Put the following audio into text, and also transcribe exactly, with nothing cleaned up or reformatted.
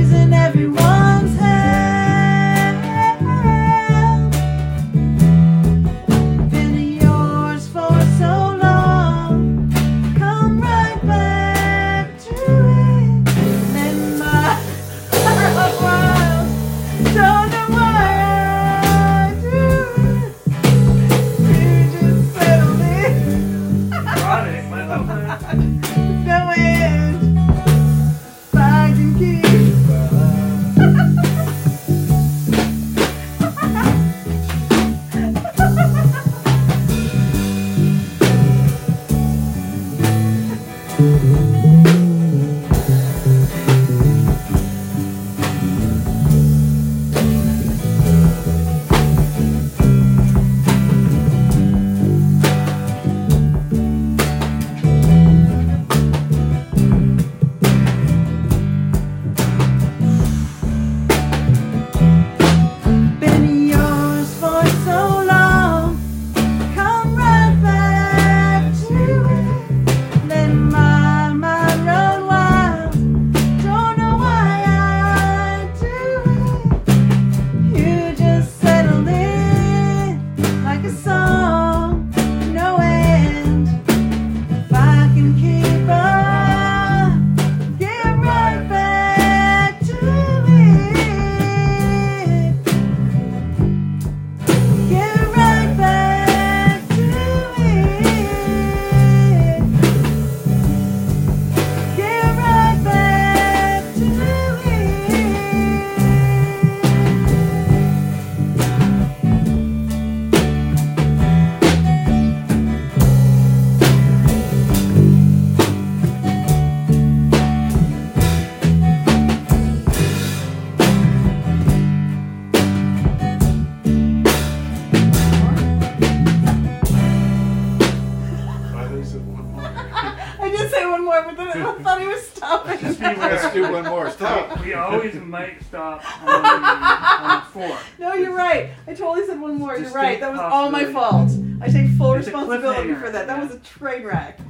in everyone's hand. Been yours for so long. Come right back to it. Let my heart wild. Don't know why I do it. You just settle in. Chronic, my lover. No end. If I can keep. Been yours for so long. Come right back to it. Let my mind run wild. Don't know why I do it. You just settle in like a song, no end. If I can keep up, get right back to it. Get right back to it. Get right back to it. I think so, one more. I did say one more, but then I thought he was stopping. Just beware. Let's do one more. Stop. We always might stop on, on four. No, you're right. I totally said one more. You're Distinct right. That was all my possibility. fault. I take full It's a responsibility cliffhanger. for that. That was a train wreck.